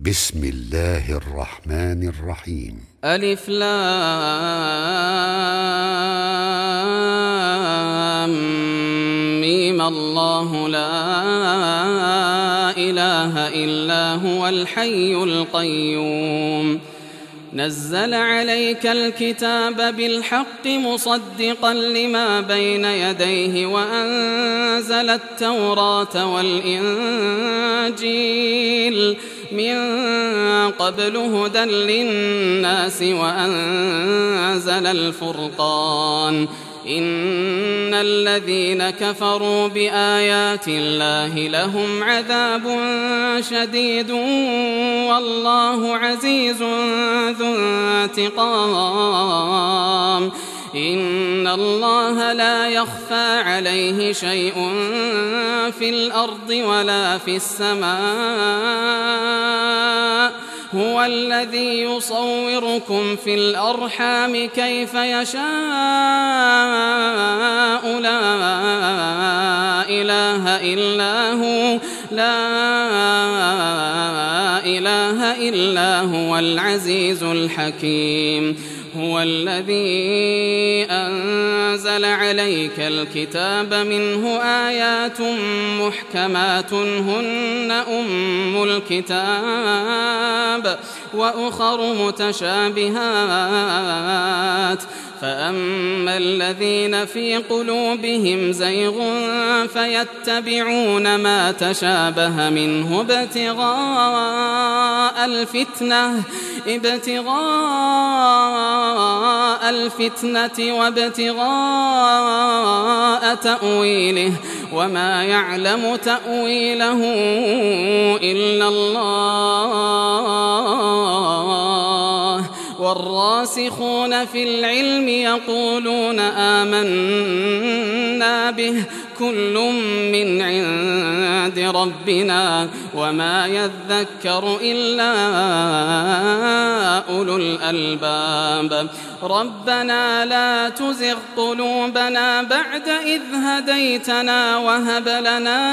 بسم الله الرحمن الرحيم. ألف لام ميم. الله لا إله إلا هو الحي القيوم. نزل عليك الكتاب بالحق مصدقا لما بين يديه وأنزل التوراة والإنجيل من قبل هدى للناس وأنزل الفرقان. إن الذين كفروا بآيات الله لهم عذاب شديد والله عزيز ذو انتقام. إن الله لا يخفى عليه شيء في الأرض ولا في السماء. هو الذي يصوركم في الأرحام كيف يشاء. لا إله إلا هو العزيز الحكيم. هو الذي أنزل عليك الكتاب منه آيات محكمات هن أم الكتاب وأخر متشابهات. فأما الذين في قلوبهم زيغ فيتبعون ما تشابه منه ابتغاء الفتنة وابتغاء تأويله وما يعلم تأويله إلا الله. والراسخون في العلم يقولون آمنا به كل من عند ربنا وما يذكر إلا أولو الألباب. ربنا لا تزغ قلوبنا بعد إذ هديتنا وهب لنا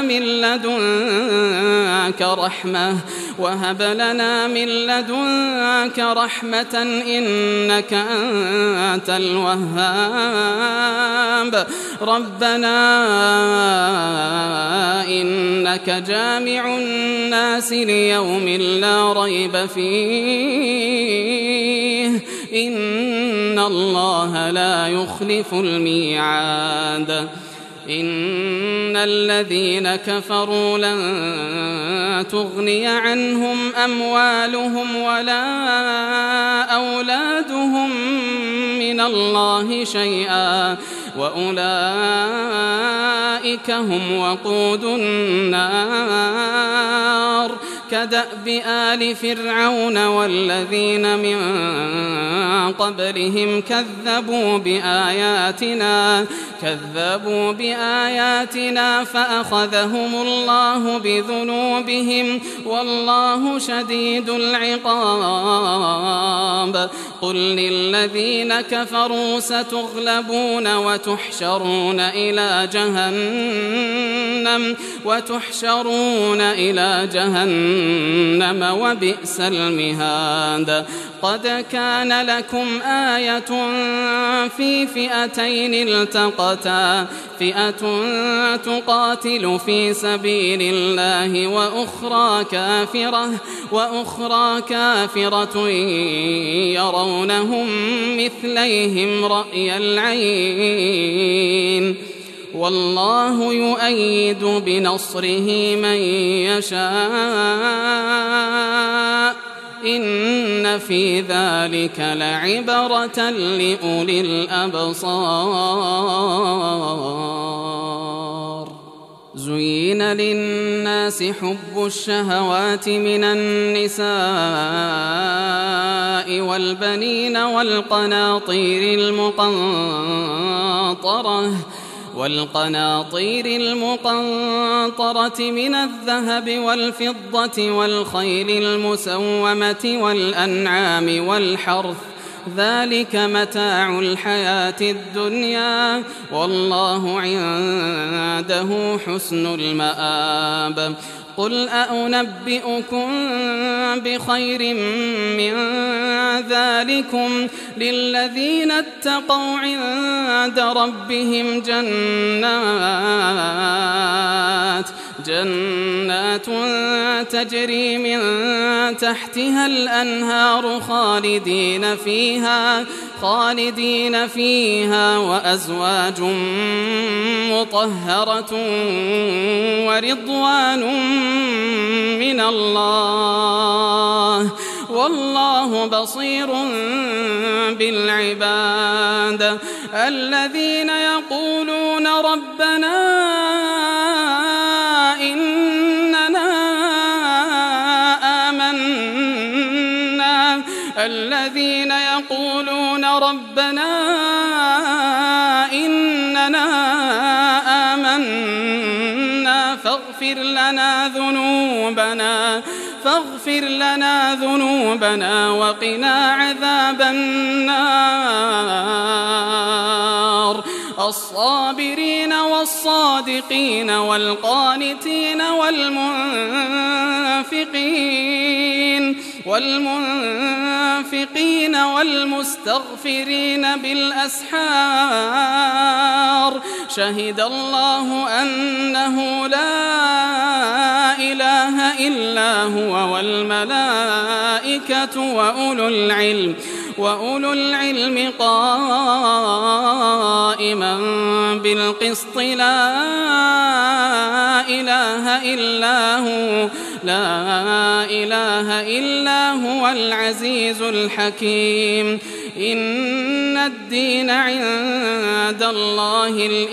من لدنك رحمة إنك أنت الوهاب. ربنا إنك جامع الناس ليوم لا ريب فيه إن الله لا يخلف الميعاد. إن الذين كفروا لن تغني عنهم أموالهم ولا أولادهم من الله شيئا وأولئك هم وقود النار. كدأب آل فرعون والذين من قبلهم كذبوا بآياتنا فأخذهم الله بذنوبهم والله شديد العقاب. قل للذين كفروا ستغلبون وتحشرون إلى جهنم وبئس المهاد. قد كان لكم آية في فئتين التقتا فئة تقاتل في سبيل الله وأخرى كافرة يرونهم مثليهم رأي العين والله يؤيد بنصره من يشاء. إن في ذلك لعبرة لأولي الأبصار. زين للناس حب الشهوات من النساء والبنين والقناطير المقنطرة من الذهب والفضة والخيل المسومة والأنعام والحرث ذلك متاع الحياة الدنيا والله عنده حسن المآب. قل أنبئكم بخير من ذلكم للذين اتقوا عند ربهم جنات تجري من تحتها الأنهار خالدين فيها وأزواج مطهرة ورضوان من الله والله بصير بالعباد الذين يقولون ربنا إننا آمنا فاغفر لنا ذنوبنا وقنا عذاب النار الصابرين والصادقين والقانتين والمنفقين والمستغفرين بالأسحار شهد الله أنه لا إله إلا هو والملائكة وأولو العلم قائما بالقسط لا إله إلا هو العزيز الحكيم إن الدين عند الله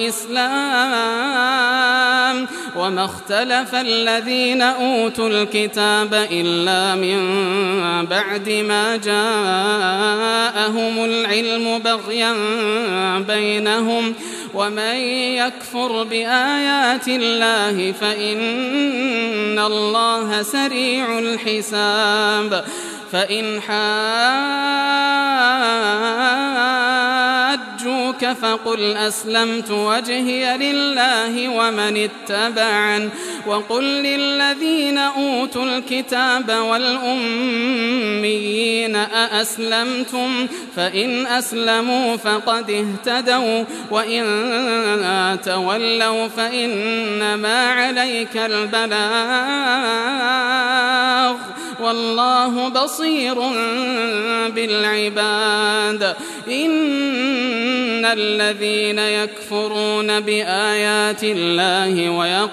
الإسلام وما اختلف الذين أوتوا الكتاب إلا من بعد ما جاءهم العلم بغيا بينهم ومن يكفر بآيات الله فإن الله سريع الحساب فإن حاجوك فقل أسلمت وجهي لله ومن اتبعن وقل للذين أوتوا الكتاب والأميين أأسلمتم فإن أسلموا فقد اهتدوا وإن تولوا فإنما عليك البلاغ والله بصير بالعباد إن الذين يكفرون بآيات الله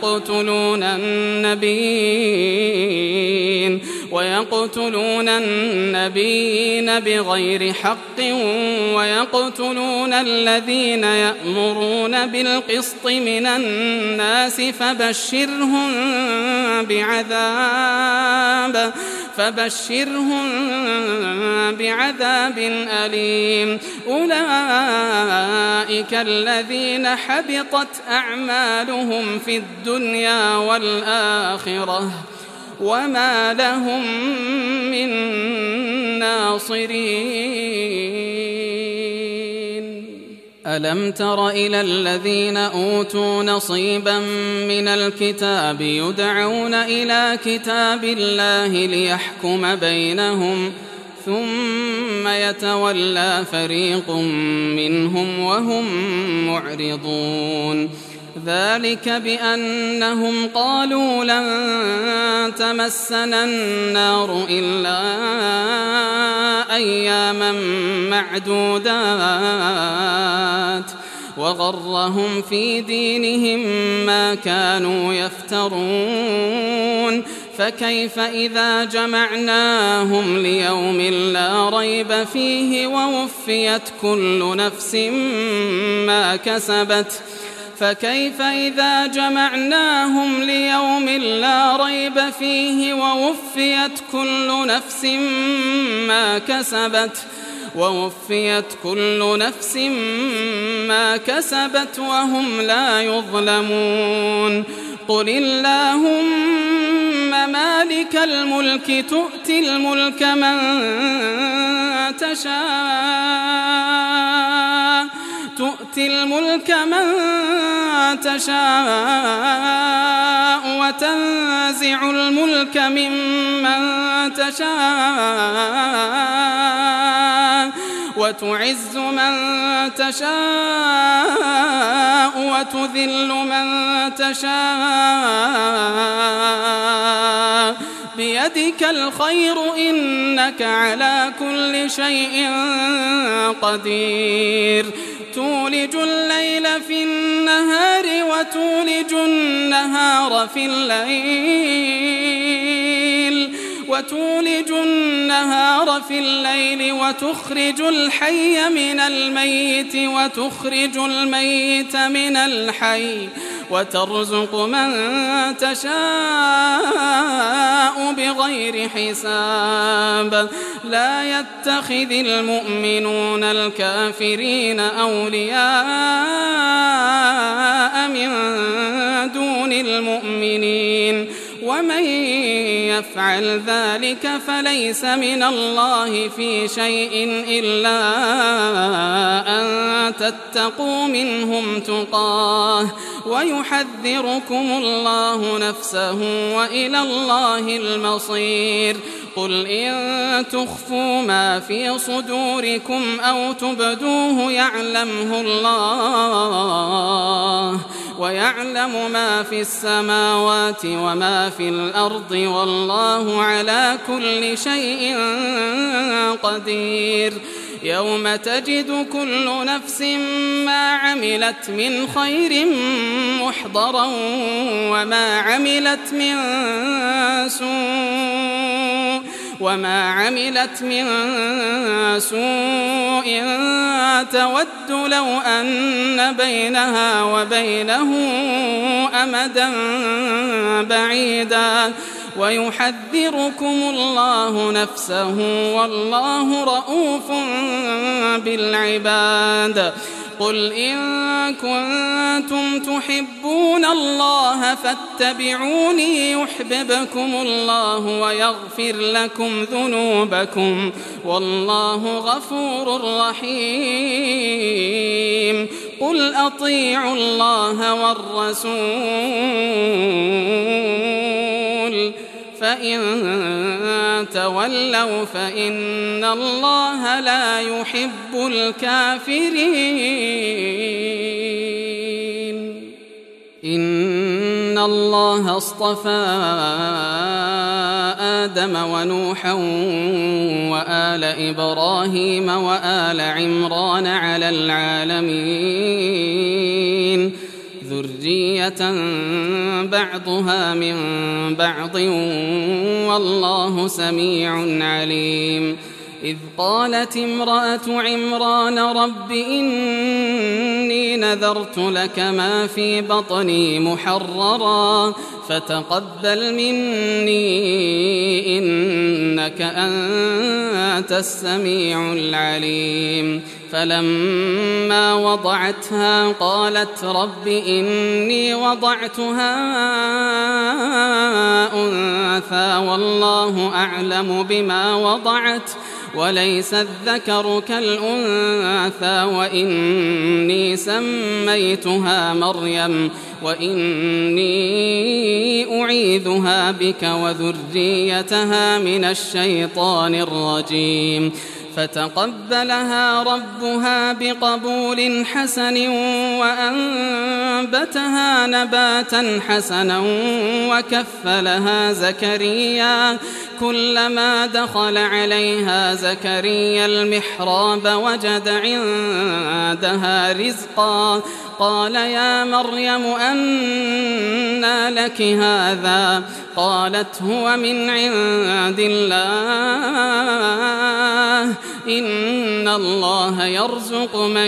ويقتلون النبيين بغير حق ويقتلون الذين يأمرون بالقسط من الناس فبشرهم بعذاب أليم أولئك الذين حبطت أعمالهم في الدنيا والآخرة وما لهم من ناصرين ألم تر إلى الذين أوتوا نصيبا من الكتاب يدعون إلى كتاب الله ليحكم بينهم ثم يتولى فريق منهم وهم معرضون ذلك بأنهم قالوا لن تمسنا النار إلا أياما معدودات وغرهم في دينهم ما كانوا يفترون فكيف إذا جمعناهم ليوم لا ريب فيه ووفيت كل نفس ما كسبت فكيف إذا جمعناهم ليوم لا ريب فيه ووفيت كل نفس ما كسبت وهم لا يظلمون قل اللهم مالك الملك تؤتي الملك من تشاء تؤتي الملك من تشاء وتنزع الملك ممن تشاء وتعز من تشاء وتذل من تشاء بيدك الخير إنك على كل شيء قدير تولج الليل في النهار وتولج النهار في الليل وتخرج الحي من الميت وتخرج الميت من الحي وترزق من تشاء بغير حساب لا يتخذ المؤمنون الكافرين أولياء من دون المؤمنين ومن يفعل ذلك فليس من الله في شيء إلا أن تتقوا منهم تقاه ويحذركم الله نفسه وإلى الله المصير قل إن تخفوا ما في صدوركم أو تبدوه يعلمه الله ويعلم ما في السماوات وما في الأرض والله على كل شيء قدير يوم تجد كل نفس ما عملت من خير محضرا وما عملت من سوء تود لو أن بينها وبينه أمدا بعيدا ويحذركم الله نفسه والله رؤوف بالعباد قل إن كنتم تحبون الله فاتبعوني يحببكم الله ويغفر لكم ذنوبكم والله غفور رحيم قل أطيعوا الله والرسول فإن تولوا فإن الله لا يحب الكافرين إن الله اصطفى آدم ونوحا وآل إبراهيم وآل عمران على العالمين ذرية بعضها من بعض والله سميع عليم إذ قالت امرأة عمران رب إني نذرت لك ما في بطني محررا فتقبل مني إنك أنت السميع العليم فلما وضعتها قالت رب إني وضعتها أنثى والله أعلم بما وضعت وليس الذكر كالأنثى وإني سميتها مريم وإني أعيذها بك وذريتها من الشيطان الرجيم فتقبلها ربها بقبول حسن وأنبتها نباتا حسنا وكفلها زكريا كلما دخل عليها زكريا المحراب وجد عندها رزقا قال يا مريم أنى لك هذا قالت هو من عند الله إن الله يرزق من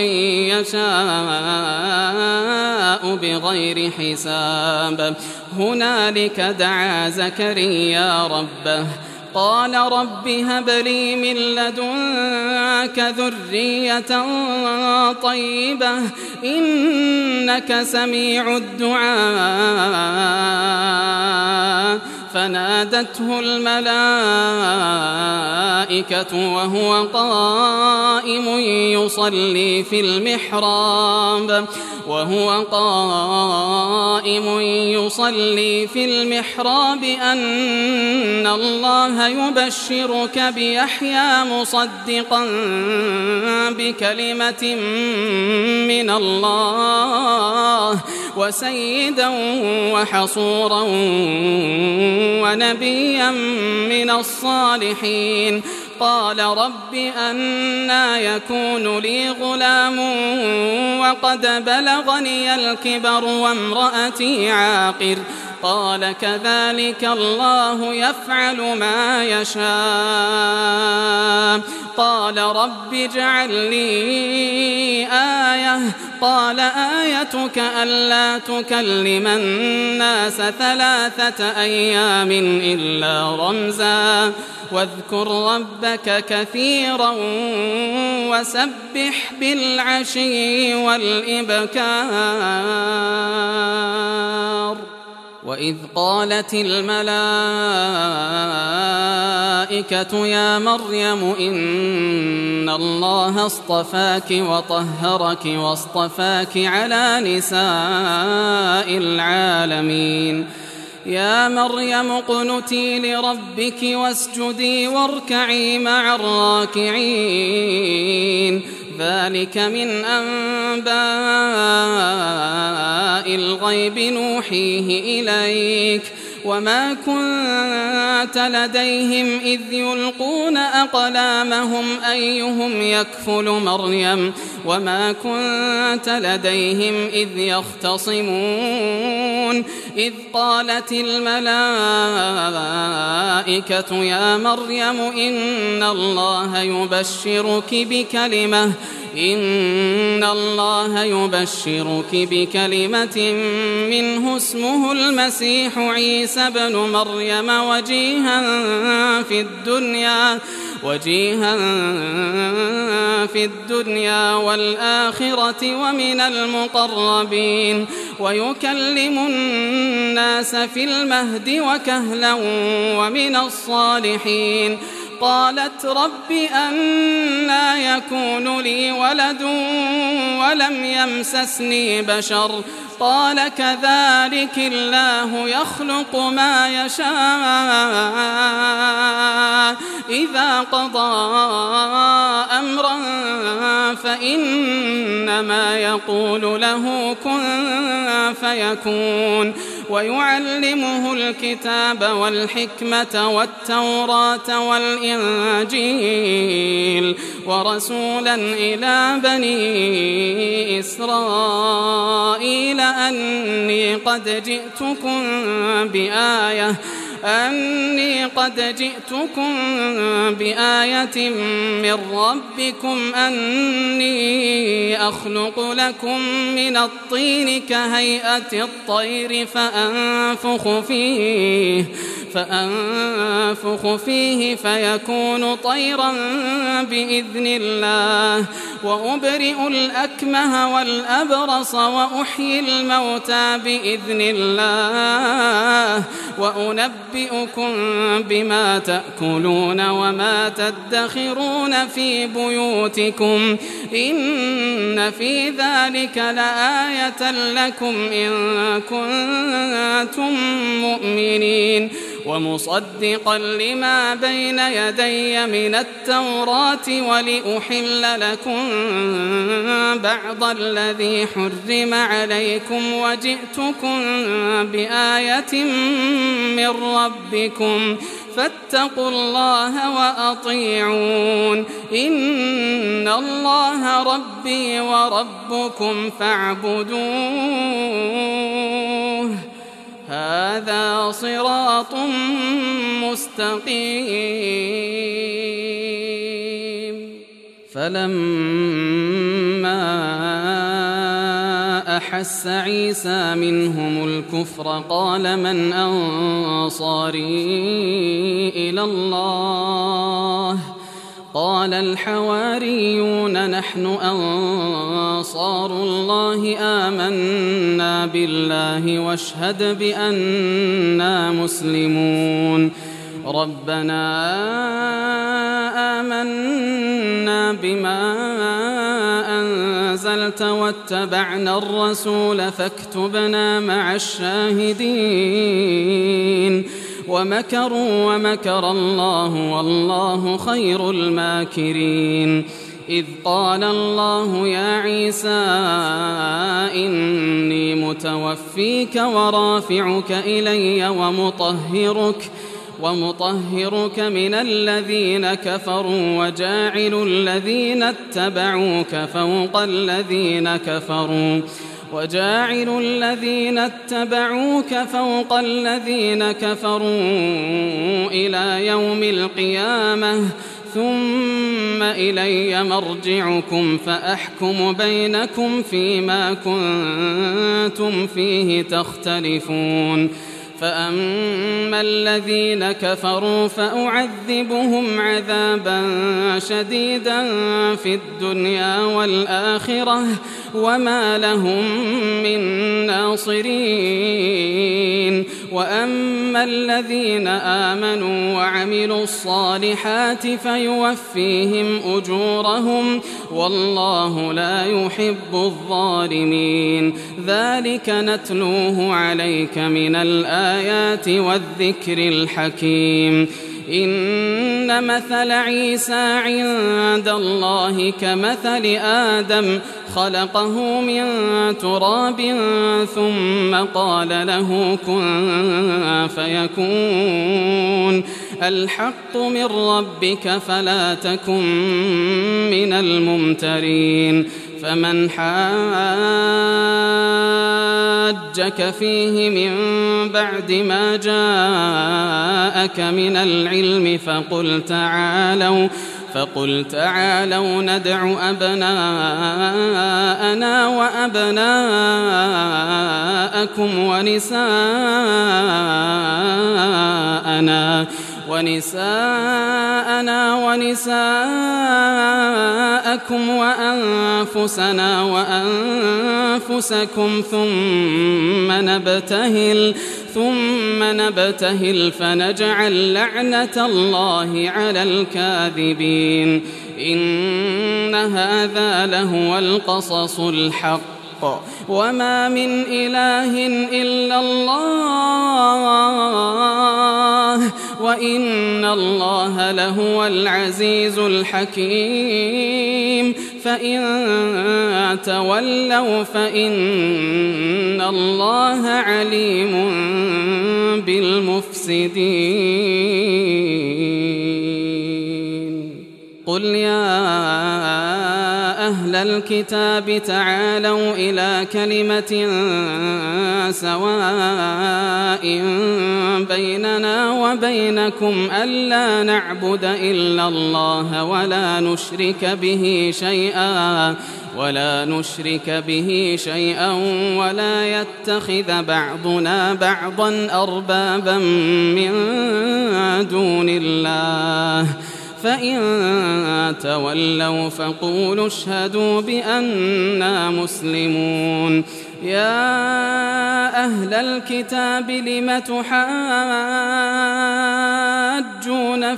يشاء بغير حساب هنالك دعا زكريا ربه قال رب هب لي من لدنك ذرية طيبة إنك سميع الدعاء فنادته الملائكة الملائكة وهو قائم يصلي في المحراب أن الله يبشرك بيحيى مصدقا بكلمة من الله وسيدا وحصورا ونبيا من الصالحين. قال رب أنى يكون لي غلام وقد بلغني الكبر وامرأتي عاقر. قال كذلك الله يفعل ما يشاء. قال رب اجعل لي آية. قال آيتك ألا تكلم الناس 3 أيام إلا رمزا واذكر ربك كثيرا وسبح بالعشي والإبكار. وإذ قالت الملائكة يا مريم إن الله اصطفاك وطهرك واصطفاك على نساء العالمين. يا مريم اقنتي لربك واسجدي واركعي مع الراكعين. ذلك من أنباء الغيب نوحيه إليك وما كنت لديهم إذ يلقون أقلامهم أيهم يكفل مريم وما كنت لديهم إذ يختصمون. إذ قالت الملائكة يا مريم إن الله يبشرك بكلمة منه اسمه المسيح عيسى بن مريم وجيها في الدنيا والآخرة ومن المقربين ويكلم الناس في المهد وكهلا ومن الصالحين. قالت رب أنى يكون لي ولد ولم يمسسني بشر. قال كذلك الله يخلق ما يشاء إذا قضى أمرا فإنما يقول له كن فيكون. ويعلمه الكتاب والحكمة والتوراة والإنجيل ورسولا إلى بني إسرائيل أني قد جئتكم بآية من ربكم أني أخلق لكم من الطين كهيئة الطير فأنفخ فيه فيكون طيرا بإذن الله وأبرئ الأكمه والأبرص وأحيي الموتى بإذن الله وأنبئكم بما تأكلون وما تدخرون في بيوتكم إن في ذلك لآية لكم إن كنتم مؤمنين. ومصدقا لما بين يدي من التوراة ولأحل لكم بعض الذي حرم عليكم وجئتكم بآية من ربكم فاتقوا الله وأطيعون. إن الله ربي وربكم فاعبدوه هذا صراط مستقيم. فلما أحس عيسى منهم الكفر قال من أنصاري إلى الله قال الحواريون نحن أنصار الله آمنا بالله واشهد بأننا مسلمون. ربنا بما أنزلت واتبعنا الرسول فاكتبنا مع الشاهدين ومكروا ومكر الله والله خير الماكرين إذ قال الله يا عيسى إني متوفيك ورافعك إلي ومطهرك من الذين كفروا وجاعل الذين اتبعوك فوق الذين كفروا إلى يوم القيامة ثم إلي مرجعكم فأحكم بينكم فيما كنتم فيه تختلفون فأما الذين كفروا فأعذبهم عذابا شديدا في الدنيا والآخرة وما لهم من ناصرين وأما الذين آمنوا وعملوا الصالحات فيوفيهم أجورهم والله لا يحب الظالمين ذلك نتلوه عليك من الآيات والذكر الحكيم إن مثل عيسى عند الله كمثل آدم خلقه من تراب ثم قال له كن فيكون الحق من ربك فلا تكن من الممترين فمن حاجك فيه من بعد ما جاءك من العلم فقل تعالوا ندع أبناءنا وأبناءكم ونساءنا ونساءكم وأنفسنا وأنفسكم ثم نبتهل فنجعل لعنة الله على الكاذبين إن هذا لهو القصص الحق وما من إله إلا الله وإن الله لهو العزيز الحكيم فإن تولوا فإن الله عليم بالمفسدين قل يا أهل الكتاب تعالوا إلى كلمة سواء بيننا وبينكم ألا نعبد إلا الله ولا نشرك به شيئا ولا يتخذ بعضنا بعضا أربابا من دون الله فإن تولوا فقولوا اشهدوا بأننا مسلمون يا أهل الكتاب لم تحاجون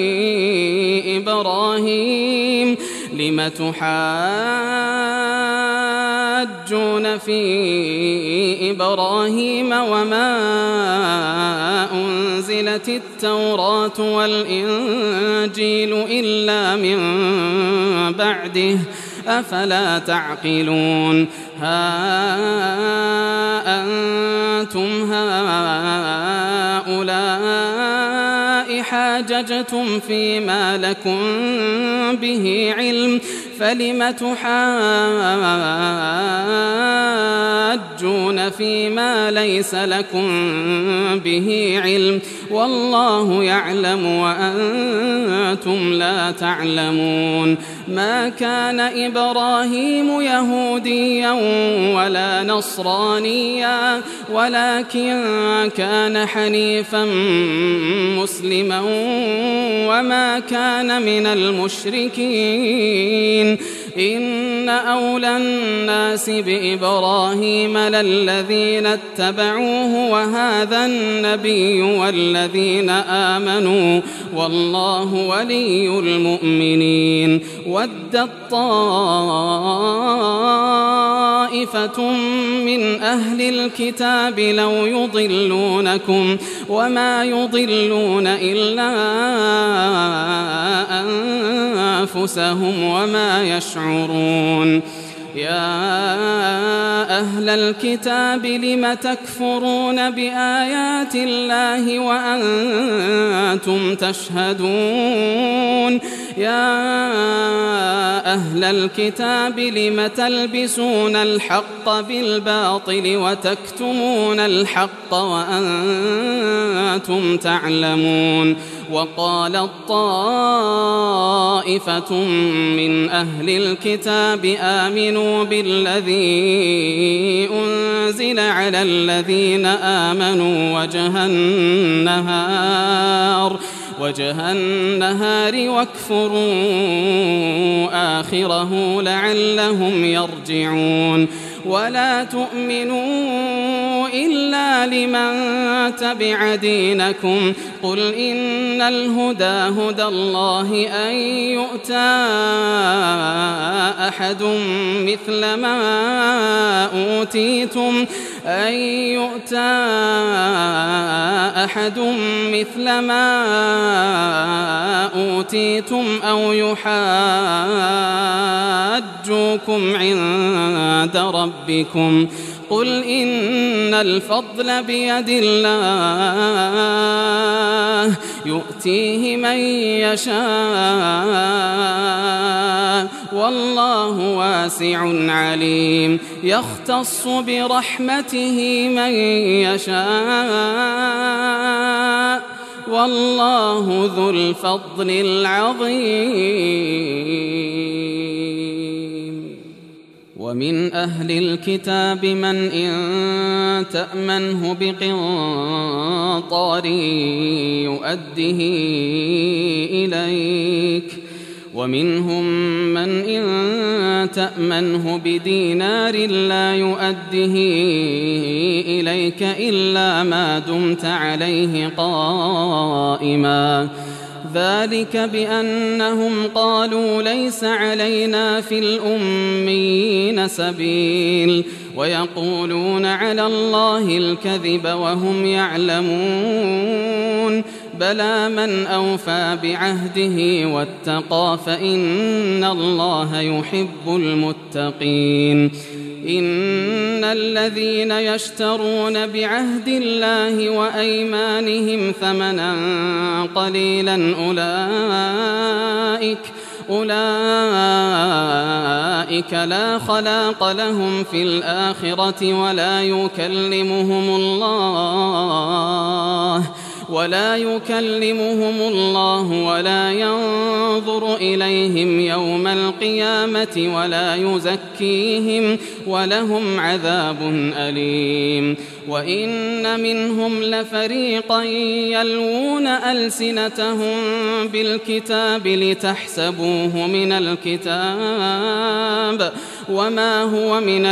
في إبراهيم وما أنزلت التوراة والإنجيل إلا من بعده أفلا تعقلون ها أنتم هؤلاء حاججتم فيما لكم به علم فلم تحاجون فيما ليس لكم به علم والله يعلم وأنتم لا تعلمون ما كان إبراهيم يهوديا ولا نصرانيا ولكن كان حنيفا مسلما وما كان من المشركين إن أولى الناس بإبراهيم للذين اتبعوه وهذا النبي والذين آمنوا والله ولي المؤمنين ودت طائفة من أهل الكتاب لو يضلونكم وما يضلون إلا أنفسهم وما يشعرون يا أهل الكتاب لم تكفرون بآيات الله وأنتم تشهدون يا أهل الكتاب لم تلبسون الحق بالباطل وتكتمون الحق وأنتم تعلمون وقالت طائفة من أهل الكتاب آمنوا بالذي أنزل على الذين آمنوا وجه النهار واكفروا آخره لعلهم يرجعون ولا تؤمنوا إلا لمن تبع دينكم قل إن الهدى هدى الله أن يؤتى أحد مثل ما أوتيتم أو يحاجوكم عند ربكم قل إن الفضل بيد الله يؤتيه من يشاء والله واسع عليم يختص برحمته من يشاء والله ذو الفضل العظيم ومن أهل الكتاب من إن تأمنه بقنطار يؤده إليك ومنهم من إن تأمنه بدينار لا يؤده إليك إلا ما دمت عليه قائما ذلك بأنهم قالوا ليس علينا في الأميين سبيل ويقولون على الله الكذب وهم يعلمون بلى من أوفى بعهده واتقى فإن الله يحب المتقين إن الذين يشترون بعهد الله وأيمانهم ثمنا قليلا أولئك لا خلاق لهم في الآخرة ولا يكلمهم الله ولا ينظر إليهم يوم القيامة ولا يزكيهم ولهم عذاب أليم وإن منهم لفريقا يلوون ألسنتهم بالكتاب لتحسبوه من الكتاب وما هو من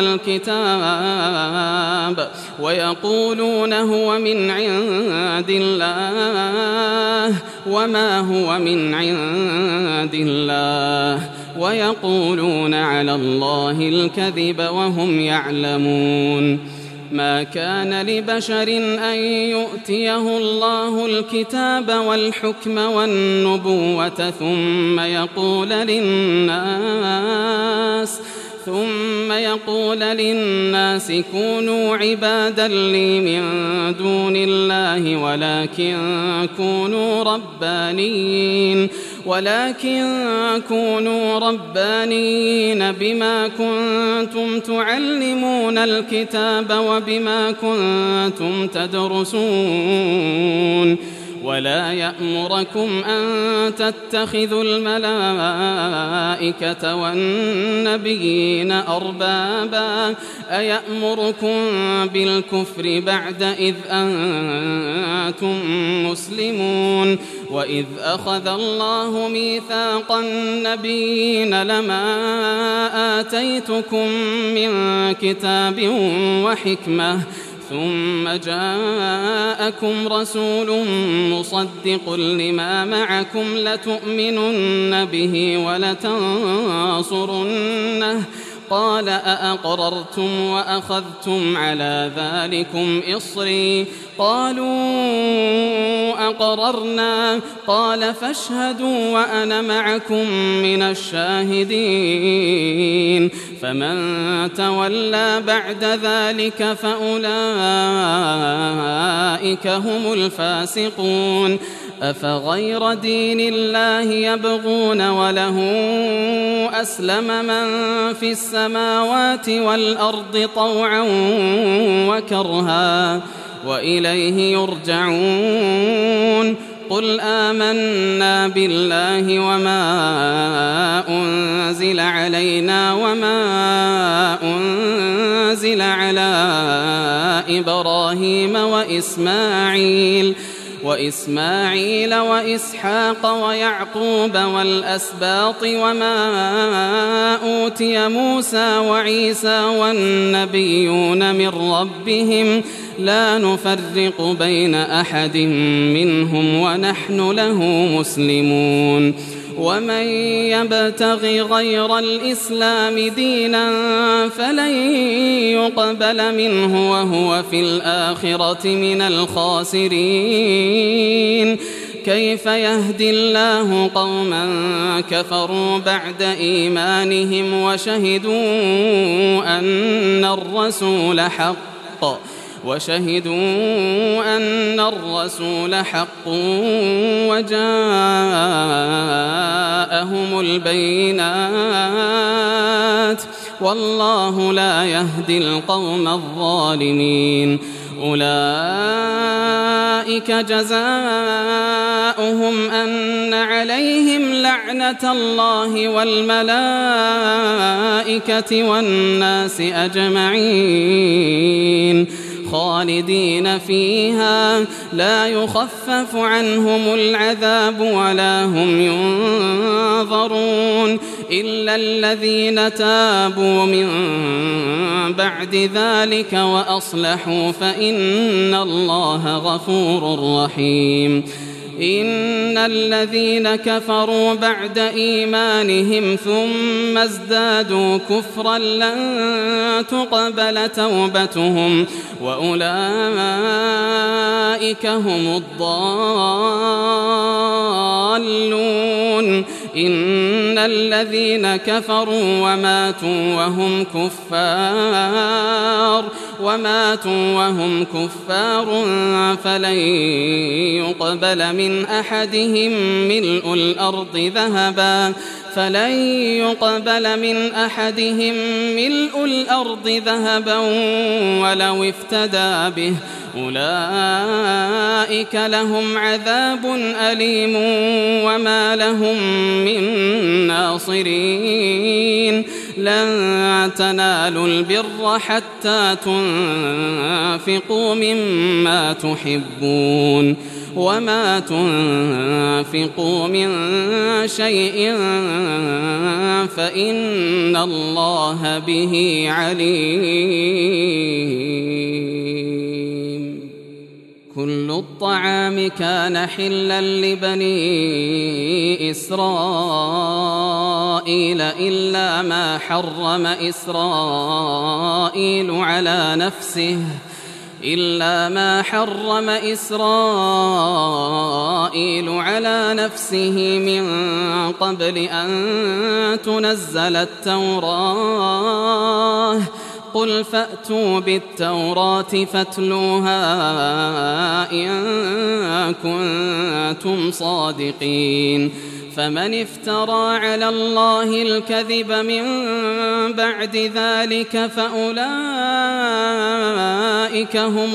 الكتاب ويقولون هو من عند الله وما هو من عند الله ويقولون على الله الكذب وهم يعلمون ما كان لبشر أن يؤتيه الله الكتاب والحكم والنبوة ثم يقول للناس كونوا عبادا لي من دون الله ولكن كونوا ربانيين بما كنتم تعلمون الكتاب وبما كنتم تدرسون ولا يأمركم أن تتخذوا الملائكة والنبيين أربابا أيأمركم بالكفر بعد إذ أنتم مسلمون وإذ أخذ الله ميثاق النبيين لما آتيتكم من كتاب وحكمة ثم جاءكم رسول مصدق لما معكم لتؤمنن به ولتنصرنه قال أأقررتم وأخذتم على ذلكم إصري قالوا أقررنا قال فاشهدوا وأنا معكم من الشاهدين فمن تولى بعد ذلك فأولئك هم الفاسقون أفغير دين الله يبغون وله أسلم من في السماوات والأرض طوعا وكرها وإليه يرجعون قل آمنا بالله وما أنزل علينا وما أنزل على إبراهيم وإسماعيل وإسحاق ويعقوب والأسباط وما أوتي موسى وعيسى والنبيون من ربهم لا نفرق بين أحد منهم ونحن له مسلمون ومن يبتغ غير الإسلام دينا فلن يقبل منه وهو في الآخرة من الخاسرين كيف يهدي الله قوما كفروا بعد إيمانهم وشهدوا أن الرسول حق وجاءهم البينات والله لا يهدي القوم الظالمين أولئك جزاؤهم أن عليهم لعنة الله والملائكة والناس أجمعين خالدين فيها لا يخفف عنهم العذاب ولا هم ينظرون إلا الذين تابوا من بعد ذلك وأصلحوا فإن الله غفور رحيم إن الذين كفروا بعد إيمانهم ثم ازدادوا كفرا لن تقبل توبتهم وأولئك هم الضالون إن الذين كفروا وماتوا وهم كفار فلن يقبل من أحدهم ملء الأرض ذهبا ولو افتدى به أولئك لهم عذاب أليم وما لهم من ناصرين لن تنالوا البر حتى تنفقوا مما تحبون وما تنفقوا من شيء فإن الله به عليم كل الطعام كان حلا لبني إسرائيل إلا ما حرم إسرائيل على نفسه من قبل أن تنزل التوراة قل فأتوا بالتوراة فاتلوها إن كنتم صادقين فمن افترى على الله الكذب من بعد ذلك فأولئك هم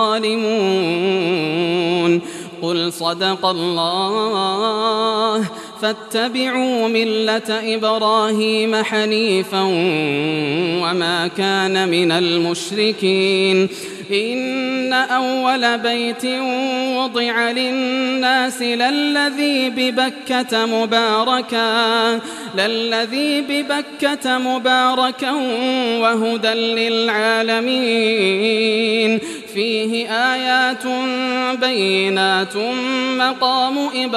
الظالمون قل صدق الله فاتبعوا ملة إبراهيم حنيفا وما كان من المشركين إن إن أول بيت وضع للناس للذي ببكة مباركا وهدى للعالمين فيه آيات بينات مقام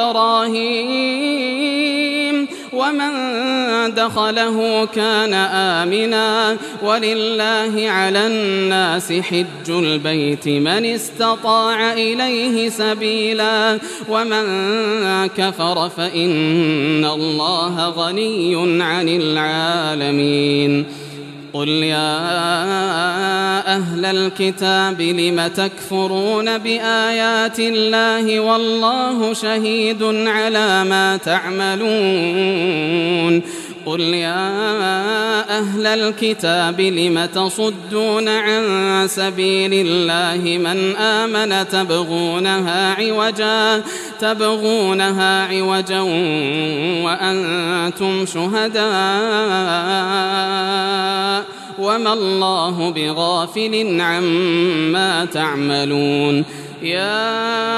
إبراهيم ومن دخله كان آمنا ولله على الناس حج البيت من استطاع إليه سبيلا ومن كفر فإن الله غني عن العالمين قل يا أهل الكتاب لم تكفرون بآيات الله والله شهيد على ما تعملون قل يا أهل الكتاب لم تصدون عن سبيل الله من آمن تبغونها عوجا وأنتم شهداء وما الله بغافل عما تعملون يا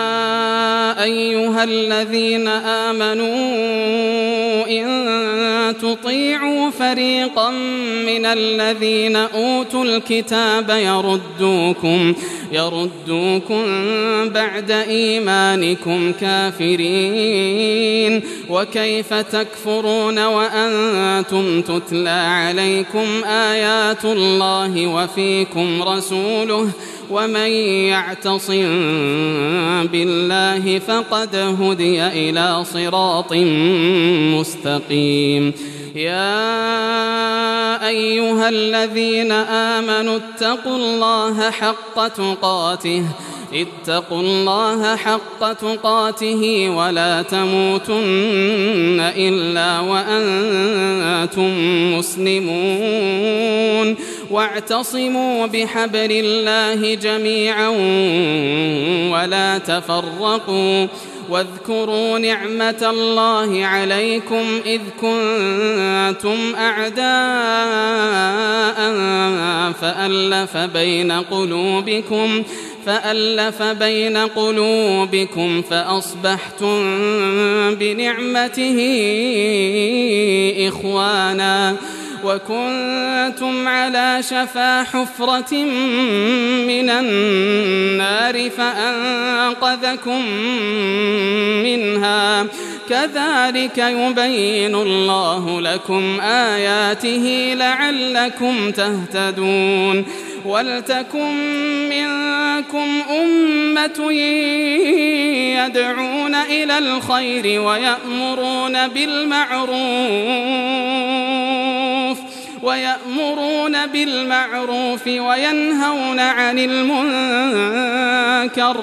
أيها الذين آمنوا إن تطيعوا فريقا من الذين أوتوا الكتاب يردوكم بعد إيمانكم كافرين وكيف تكفرون وأنتم تتلى عليكم آيات الله وفيكم رسوله ومن يعتصم بالله فقد هدي إلى صراط مستقيم يا أيها الذين آمنوا اتقوا الله حق تقاته ولا تموتن إلا وأنتم مسلمون واعتصموا بحبل الله جميعا ولا تفرقوا واذكروا نعمة الله عليكم إذ كنتم أعداء فألف بين قلوبكم فأصبحتم بنعمته إخوانا وكنتم على شفا حفرة من النار فأنقذكم منها كذلك يبين الله لكم آياته لعلكم تهتدون ولتكن منكم أمة يدعون إلى الخير ويأمرون بالمعروف وينهون عن المنكر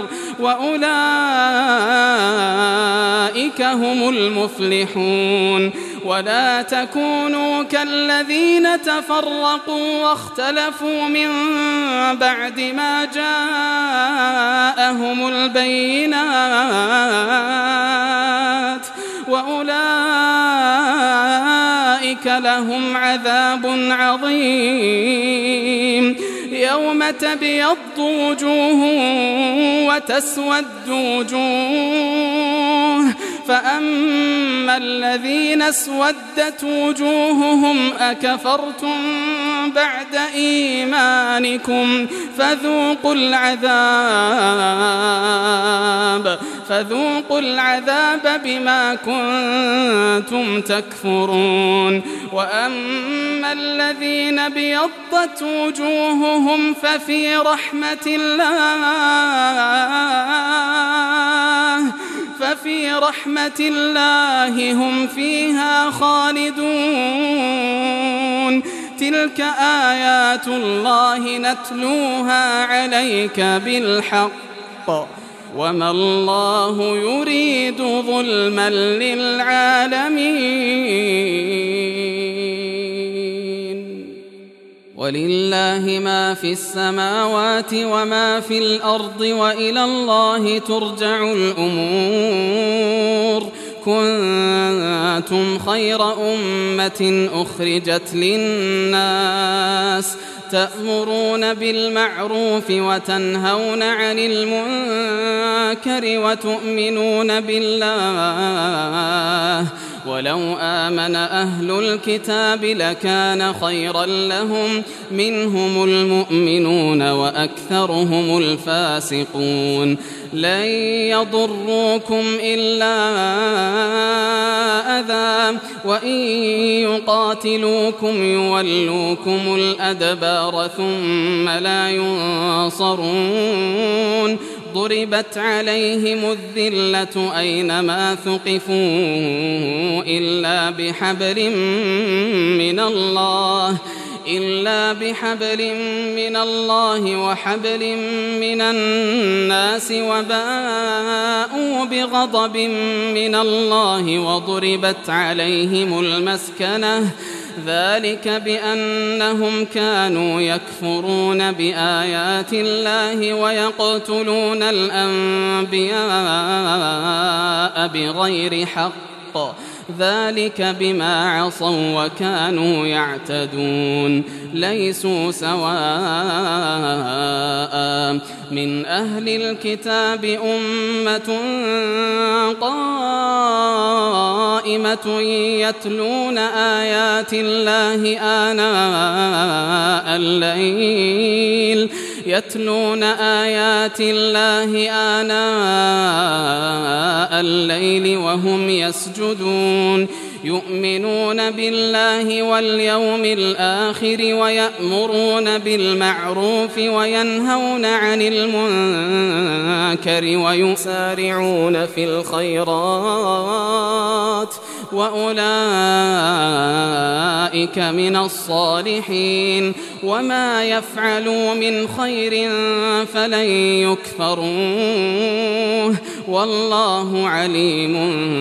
وأولئك هم المفلحون ولا تكونوا كالذين تفرقوا واختلفوا من بعد ما جاءهم البينات وأولئك لهم عذاب عظيم يوم تبيض وجوه وتسود وجوه فأما الذين اسودت وجوههم أكفرتم بعد إيمانكم فذوقوا العذاب بما كنتم تكفرون وأما الذين ابيضت وجوههم ففي رحمة الله هم فيها خالدون تلك آيات الله نتلوها عليك بالحق وما الله يريد ظلما للعالمين ولله ما في السماوات وما في الأرض وإلى الله ترجع الأمور كنتم خير أمة أخرجت للناس تأمرون بالمعروف وتنهون عن المنكر وتؤمنون بالله ولو آمن أهل الكتاب لكان خيرا لهم منهم المؤمنون وأكثرهم الفاسقون لن يضروكم إلا أذى وإن يقاتلوكم يولوكم الأدبار ثم لا ينصرون ضربت عليهم الذلة أينما ثقفوا إلا بحبل من الله وحبل من الناس وباءوا بغضب من الله وضربت عليهم المسكنة ذلك بأنهم كانوا يكفرون بآيات الله ويقتلون الأنبياء بغير حق ذلك بما عصوا وكانوا يعتدون ليسوا سواء من أهل الكتاب أمة قائمة يتلون آيات الله آناء الليل وهم يسجدون يؤمنون بالله واليوم الآخر ويأمرون بالمعروف وينهون عن المنكر ويسارعون في الخيرات وأولئك من الصالحين وما يفعلوا من خير فلن يكفروه والله عليم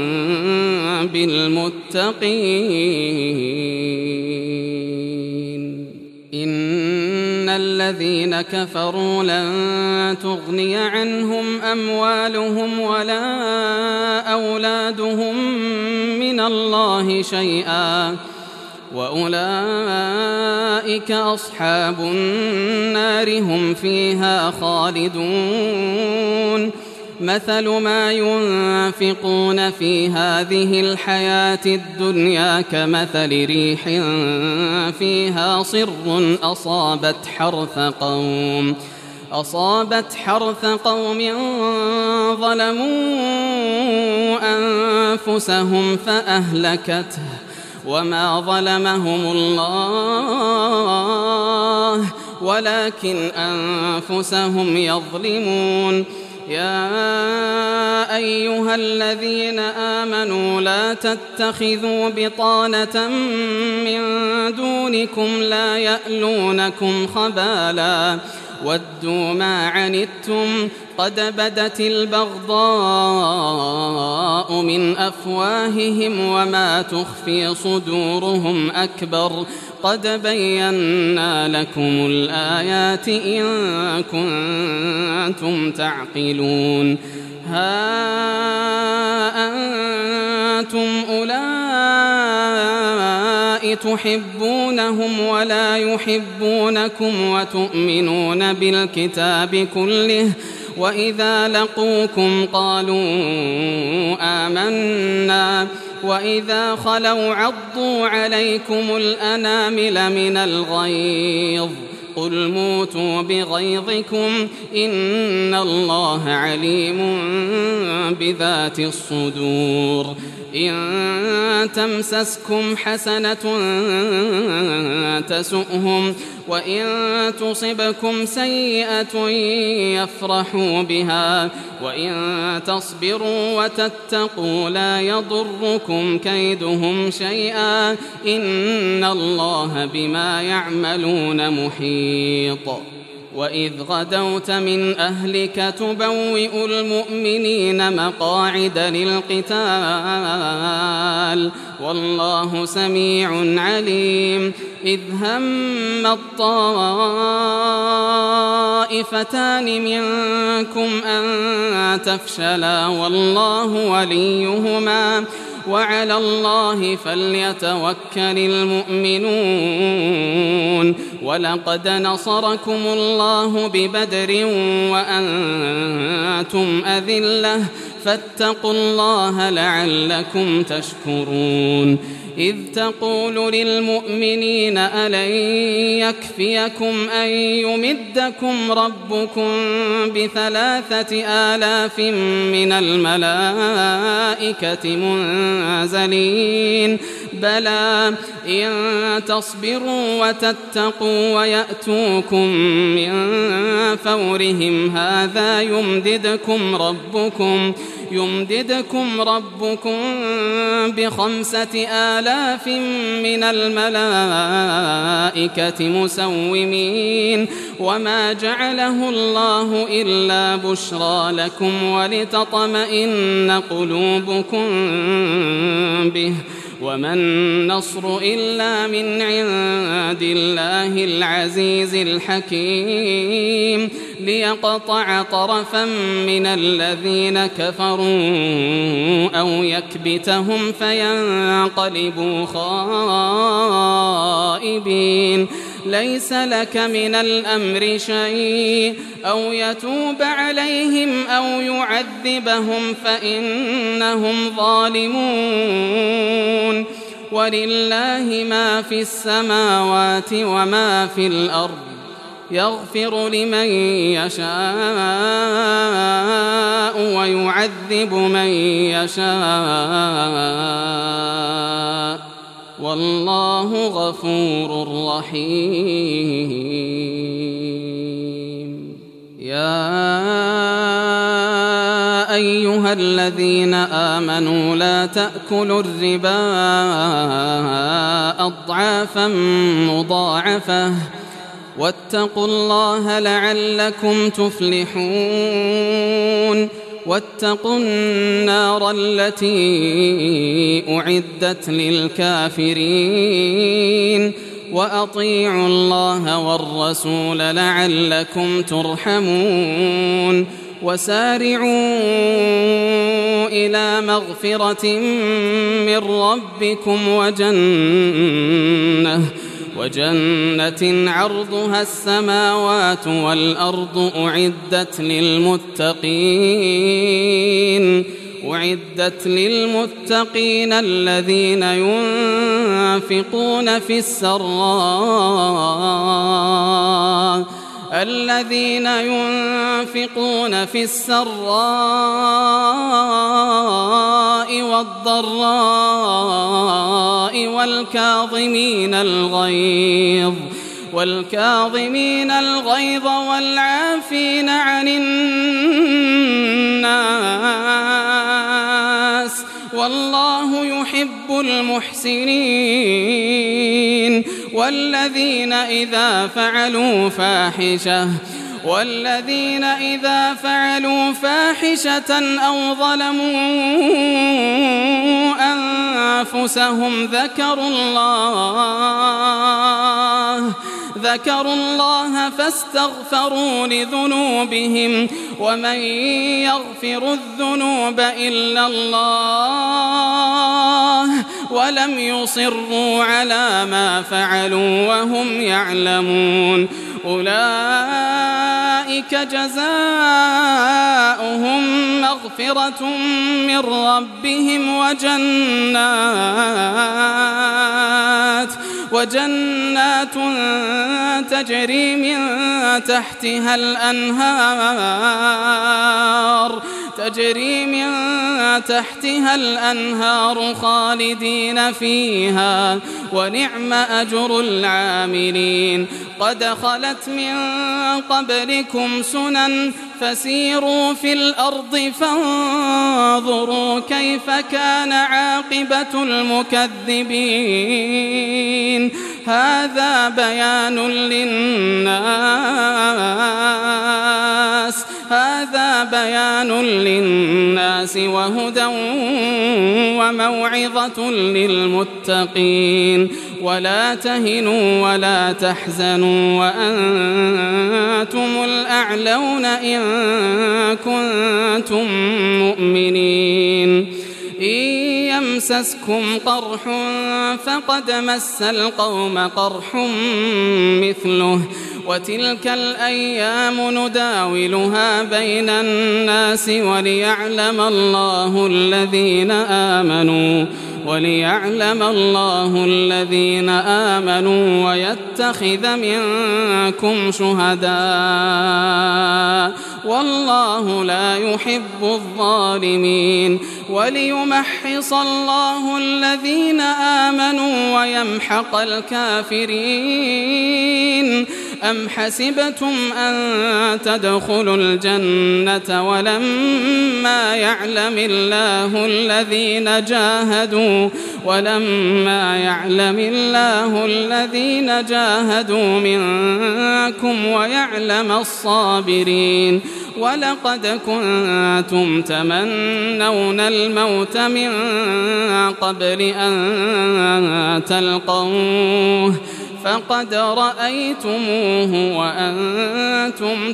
بالمتقين إن الذين كفروا لن تغني عنهم أموالهم ولا أولادهم من الله شيئا وأولئك أصحاب النار هم فيها خالدون مثل ما ينفقون في هذه الحياة الدنيا كمثل ريح فيها صر أصابت حرث قوم ظلموا أنفسهم فأهلكته وما ظلمهم الله ولكن أنفسهم يظلمون يا أيها الذين آمنوا لا تتخذوا بطانة من دونكم لا يألونكم خبالا ودوا ما عنتم قد بدت البغضاء من أفواههم وما تخفي صدورهم أكبر قد بينا لكم الآيات إن كنتم تعقلون ها أنتم أولئك تحبونهم ولا يحبونكم وتؤمنون بالكتاب كله وإذا لقوكم قالوا آمنا وإذا خلوا عضوا عليكم الأنامل من الغيظ قل موتوا بغيظكم إن الله عليم بذات الصدور إن تمسسكم حسنة تسؤهم وإن تصبكم سيئة يفرحوا بها وإن تصبروا وتتقوا لا يضركم كيدهم شيئا إن الله بما يعملون محيط وإذ غدوت من أهلك تبوئ المؤمنين مقاعد للقتال والله سميع عليم إذ هم الطائفتان منكم أن تفشلا والله وليهما وعلى الله فليتوكل المؤمنون. ولقد نصركم الله ببدر وأنتم أذلة فاتقوا الله لعلكم تشكرون. إذ تقول للمؤمنين ألن يكفيكم أن يمدكم ربكم ب3,000 من الملائكة منزلين بلى إن تصبروا وتتقوا ويأتوكم من فورهم هذا يمددكم ربكم ب5,000 من الملائكة مسومين وما جعله الله إلا بشرى لكم ولتطمئن قلوبكم به وما النصر إلا من عند الله العزيز الحكيم ليقطع طرفا من الذين كفروا أو يكبتهم فينقلبوا خائبين. ليس لك من الأمر شيء أو يتوب عليهم أو يعذبهم فإنهم ظالمون. ولله ما في السماوات وما في الأرض يغفر لمن يشاء ويعذب من يشاء والله غفور رحيم. يا أيها الذين آمنوا لا تأكلوا الربا أضعافا مضاعفة واتقوا الله لعلكم تفلحون. واتقوا النار التي أعدت للكافرين وأطيعوا الله والرسول لعلكم ترحمون. وسارعوا إلى مغفرة من ربكم وجنة عرضها السماوات والأرض أعدت للمتقين الذين ينفقون في السراء والضراء والكاظمين الغيظ والعافين عن الناس والله يحب المحسنين. والذين إذا فعلوا فاحشة أو ظلموا أنفسهم ذكروا الله فاستغفروا لذنوبهم ومن يغفر الذنوب إلا الله ولم يصروا على ما فعلوا وهم يعلمون. أولئك جزاؤهم مغفرة من ربهم وجنات تجري من تحتها الأنهار خالدين فيها ونعم أجر العاملين. قد خلت من قبلكم سنن فسيروا في الأرض فانظروا كيف كان عاقبة المكذبين. هذا بيان للناس وهدى وموعظة للمتقين. ولا تهنوا ولا تحزنوا وأنتم الأعلون إن كنتم مؤمنين. إن يمسسكم قرح فقد مس القوم قرح مثله وتلك الأيام نداولها بين الناس وليعلم الله الذين آمنوا ويتخذ منكم شهداء والله لا يحب الظالمين وليمحص الله الذين آمنوا ويمحق الكافرين أم حسبتم أن تدخلوا الجنة ولما يعلم الله الذين جاهدوا منكم ويعلم الصابرين ولقد كنتم تمنون الموت من قبل أن تلقوه فقد رأيتموه وأنتم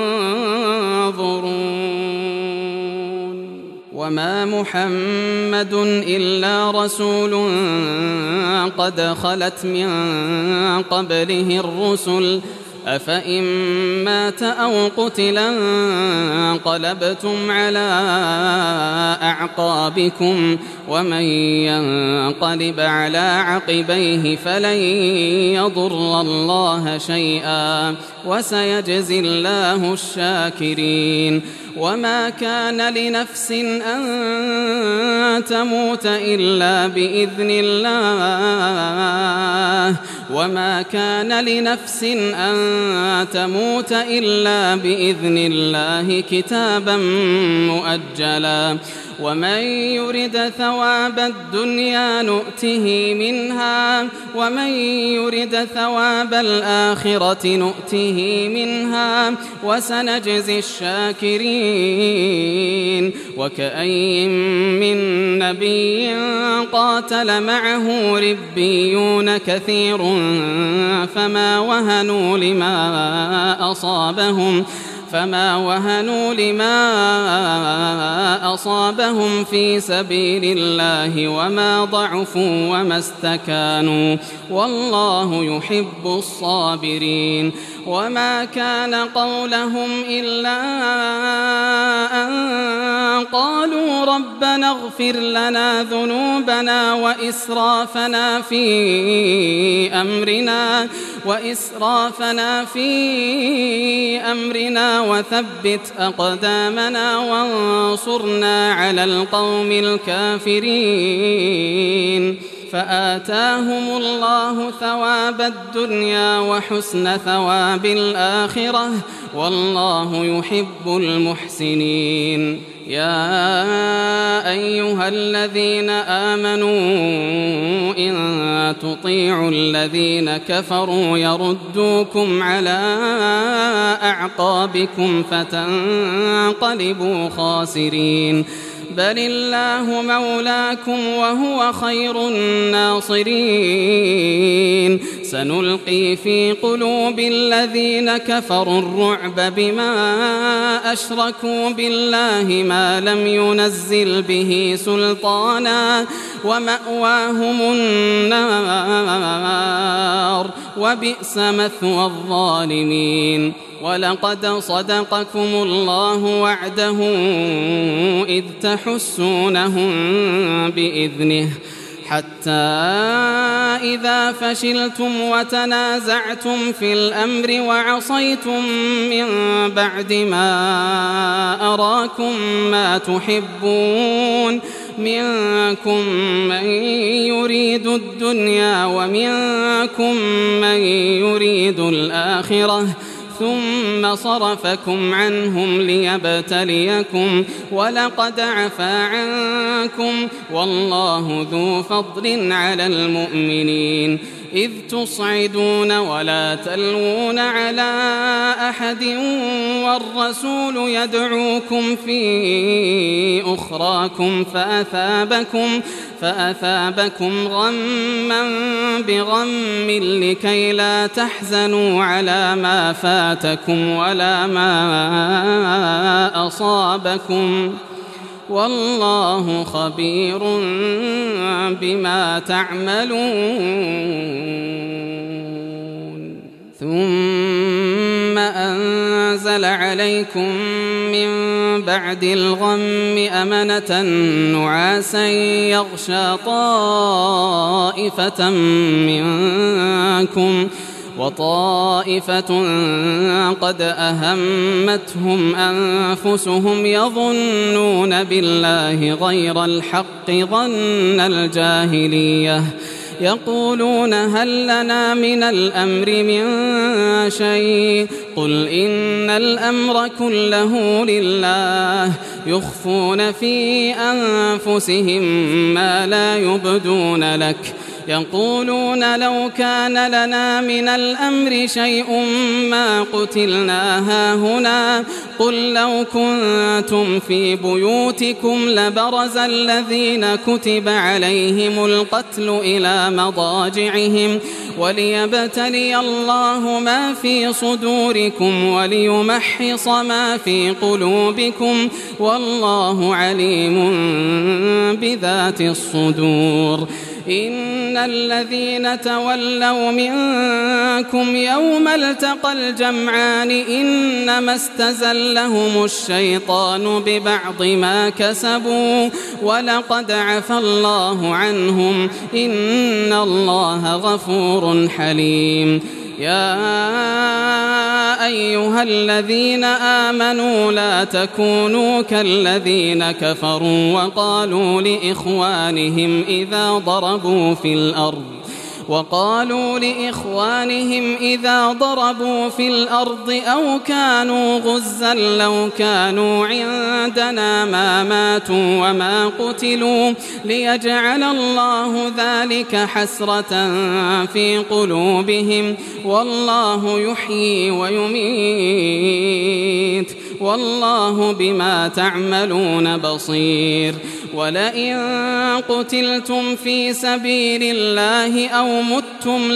تنظرون وما محمد إلا رسول قد خلت من قبله الرسل أفإن مات أو قتلا انقلبتم على أعقابكم ومن ينقلب على عقبيه فلن يضر الله شيئا وسيجزي الله الشاكرين وما كان لنفس أن تموت إلا بإذن الله كتابا مؤجلا ومن يرد ثواب الدنيا نؤته منها ومن يرد ثواب الآخرة نؤته منها وسنجزي الشاكرين وكأين من نبي قاتل معه ربيون كثير فما وهنوا لما أصابهم في سبيل الله وما ضعفوا وما استكانوا والله يحب الصابرين وما كان قولهم إلا أن قالوا ربنا اغفر لنا ذنوبنا وإسرافنا في أمرنا وثبت أقدامنا وانصرنا على القوم الكافرين فآتاهم الله ثواب الدنيا وحسن ثواب الآخرة والله يحب المحسنين يا أيها الذين آمنوا إن تطيعوا الذين كفروا يردوكم على أعقابكم فتنقلبوا خاسرين بل الله مولاكم وهو خير الناصرين سنلقي في قلوب الذين كفروا الرعب بما أشركوا بالله ما لم ينزل به سلطانا ومأواهم النار وبئس مثوى الظالمين ولقد صدقكم الله وعده إذ تحسونهم بإذنه حتى إذا فشلتم وتنازعتم في الأمر وعصيتم من بعد ما أراكم ما تحبون منكم من يريد الدنيا ومنكم من يريد الآخرة ثم صرفكم عنهم ليبتليكم ولقد عفا عنكم والله ذو فضل على المؤمنين إذ تصعدون ولا تلوون على أحد والرسول يدعوكم في أخراكم فأثابكم غما بغم لكي لا تحزنوا على ما فاتكم ولا ما أصابكم والله خبير بما تعملون. ثم أنزل عليكم من بعد الغم أمنة نعاسا يغشى طائفة منكم وطائفة قد أهمتهم أنفسهم يظنون بالله غير الحق ظن الجاهلية يقولون هل لنا من الأمر من شيء قل إن الأمر كله لله يخفون في أنفسهم ما لا يبدون لك يقولون لو كان لنا من الأمر شيء ما قتلنا هاهنا قل لو كنتم في بيوتكم لبرز الذين كتب عليهم القتل إلى مضاجعهم وليبتلي الله ما في صدوركم وليمحص ما في قلوبكم والله عليم بذات الصدور. إن الذين تولوا منكم يوم التقى الجمعان إنما استزلهم الشيطان ببعض ما كسبوا ولقد عفى الله عنهم إن الله غفور حليم. يا أيها الذين آمنوا لا تكونوا كالذين كفروا وقالوا لإخوانهم إذا ضربوا في الأرض أو كانوا غزا لو كانوا عندنا ما ماتوا وما قتلوا ليجعل الله ذلك حسرة في قلوبهم والله يحيي ويميت والله بما تعملون بصير. ولئن قتلتم في سبيل الله أو متم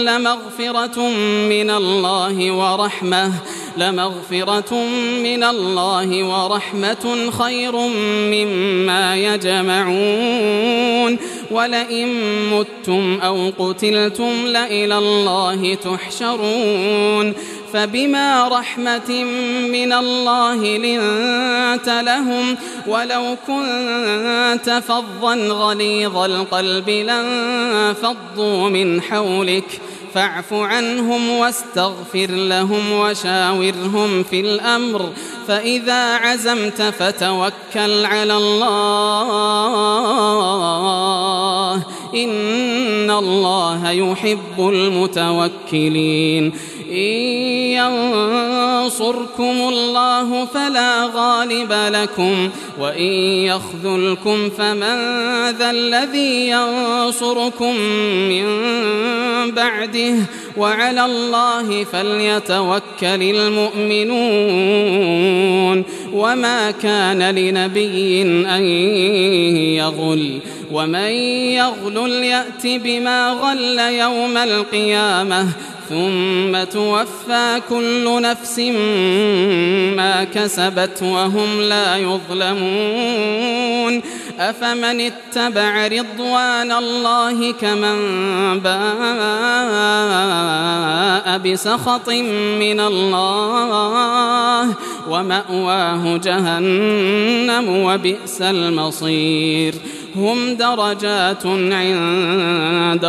لمغفرة من الله ورحمة خير مما يجمعون. ولئن متم أو قتلتم لإلى الله تحشرون. فبما رحمة من الله لنت لهم ولو كنت فظا غليظ القلب لانفضوا من حولك فاعف عنهم واستغفر لهم وشاورهم في الأمر فإذا عزمت فتوكل على الله إن الله يحب المتوكلين. إن ينصركم الله فلا غالب لكم وإن يخذلكم فمن ذا الذي ينصركم من بعده وعلى الله فليتوكل المؤمنون. وما كان لنبي أن يغل ومن يغل يأت بما غل يوم القيامة ثم توفى كل نفس ما كسبت وهم لا يظلمون. أفمن اتبع رضوان الله كمن باء بسخط من الله ومأواه جهنم وبئس المصير. هم درجات عند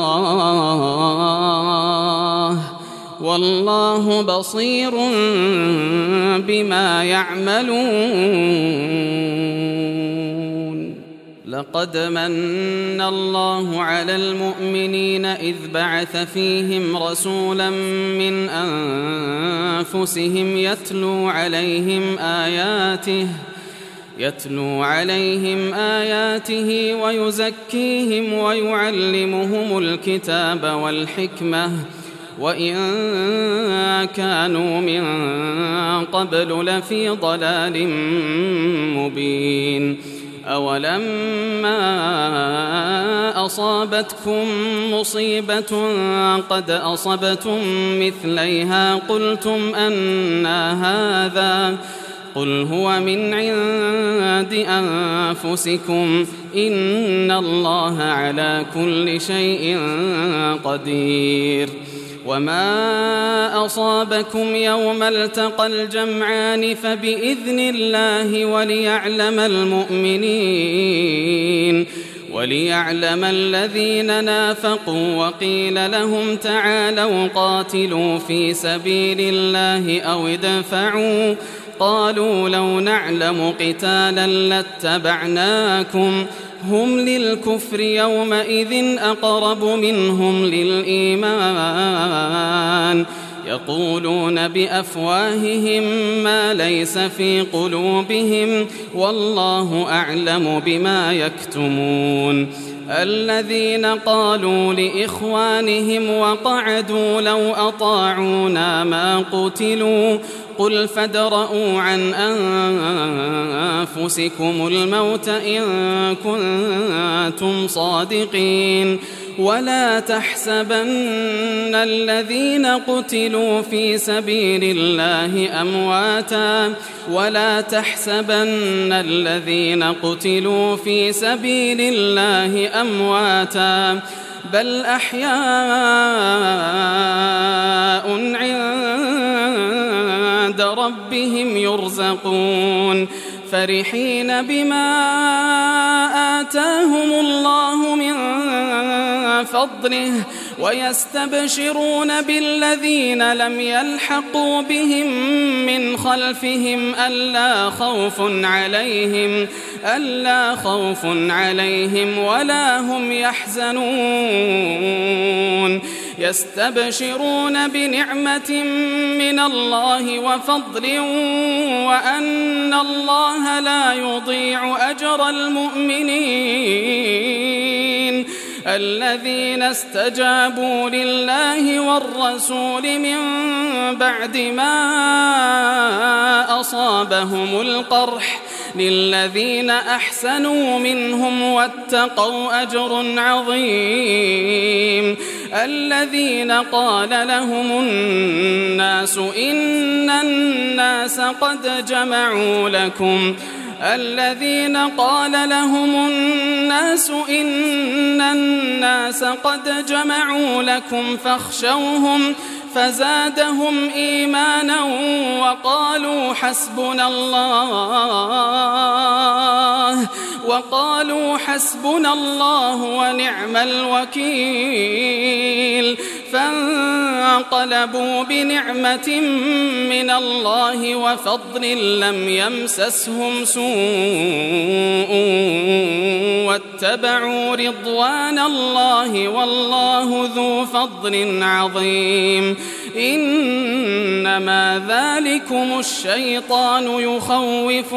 الله والله بصير بما يعملون. لقد من الله على المؤمنين إذ بعث فيهم رسولا من أنفسهم يتلو عليهم آياته ويزكيهم ويعلمهم الكتاب والحكمة وإن كانوا من قبل لفي ضلال مبين. أولما أصابتكم مصيبة قد أصبتم مثليها قلتم أنى هذا قل هو من عند أنفسكم إن الله على كل شيء قدير. وما أصابكم يوم التقى الجمعان فبإذن الله وليعلم الذين نافقوا. وقيل لهم تعالوا قاتلوا في سبيل الله أو ادفعوا قالوا لو نعلم قتالا لاتبعناكم هم للكفر يومئذ أقرب منهم للإيمان يقولون بأفواههم ما ليس في قلوبهم والله أعلم بما يكتمون. الذين قالوا لإخوانهم وقعدوا لو أطاعونا ما قتلوا قل فادرءوا عن أنفسكم الموت إن كنتم صادقين. ولا تحسبن الذين قتلوا في سبيل الله أمواتا بل أحياء عند ربهم يرزقون فرحين بما آتاهم الله من فضله ويستبشرون بالذين لم يلحقوا بهم من خلفهم ألا خوف عليهم ولا هم يحزنون. يستبشرون بنعمة من الله وفضل وأن الله لا يضيع أجر المؤمنين. الذين استجابوا لله والرسول من بعد ما أصابهم القرح للذين أحسنوا منهم واتقوا أجر عظيم. الذين قال لهم الناس إن الناس قد جمعوا لكم فاخشوهم فزادهم إيمانا وقالوا حسبنا الله ونعم الوكيل. فانقلبوا بنعمة من الله وفضل لم يمسسهم سوء واتبعوا رضوان الله والله ذو فضل عظيم. إنما ذلكم الشيطان يخوف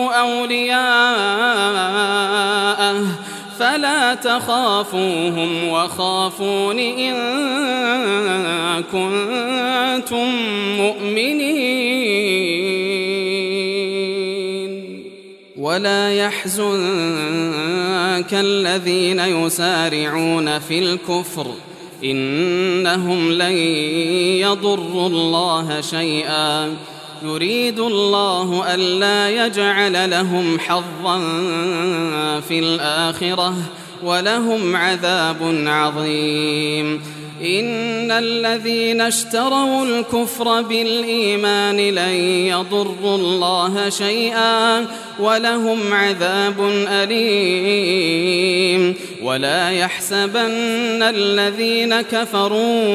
أولياءه فلا تخافوهم وخافون إن كنتم مؤمنين. ولا يحزنك الذين يسارعون في الكفر إنهم لن يضروا الله شيئا يريد الله ألا يجعل لهم حظا في الآخرة ولهم عذاب عظيم. إن الذين اشتروا الكفر بالإيمان لن يضروا الله شيئا ولهم عذاب أليم. ولا يحسبن الذين كفروا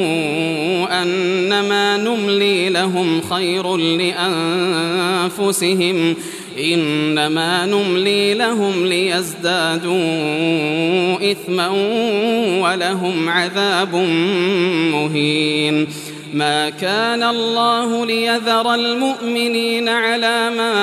أنما نملي لهم خير لأنفسهم إنما نملي لهم ليزدادوا إثما ولهم عذاب مهين. ما كان الله ليذر المؤمنين على ما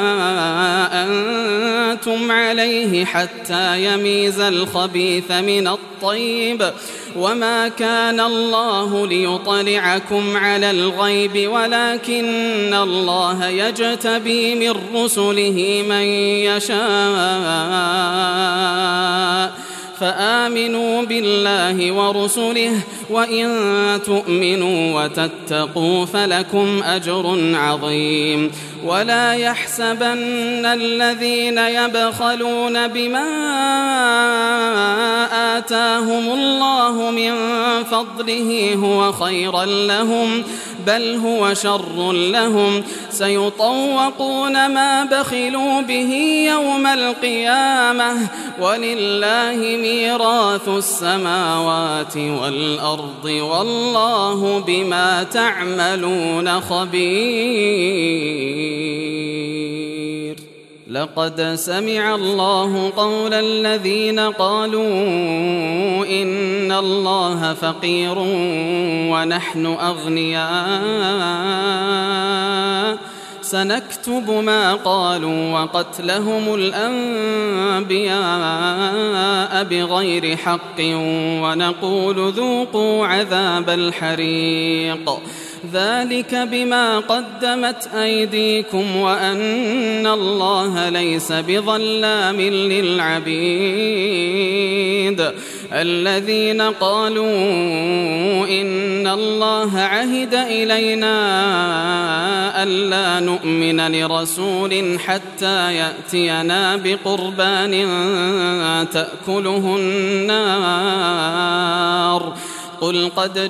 أنتم عليه حتى يميز الخبيث من الطيب وما كان الله ليطلعكم على الغيب ولكن الله يجتبي من رسله من يشاء فآمنوا بالله ورسله وإن تؤمنوا وتتقوا فلكم أجر عظيم ولا يحسبن الذين يبخلون بما آتاهم الله من فضله هو خيرا لهم بل هو شر لهم سيطوقون ما بخلوا به يوم القيامة ولله ميراث السماوات والأرض والله بما تعملون خبير. لقد سمع الله قول الذين قالوا إن الله فقير ونحن أغنياء سنكتب ما قالوا وقتلهم الأنبياء بغير حق ونقول ذوقوا عذاب الحريق ذلك بما قدمت أيديكم وأن الله ليس بظلام للعبيد. الذين قالوا إن الله عهد إلينا ألا نؤمن لرسول حتى يأتينا بقربان تأكله النار قل قد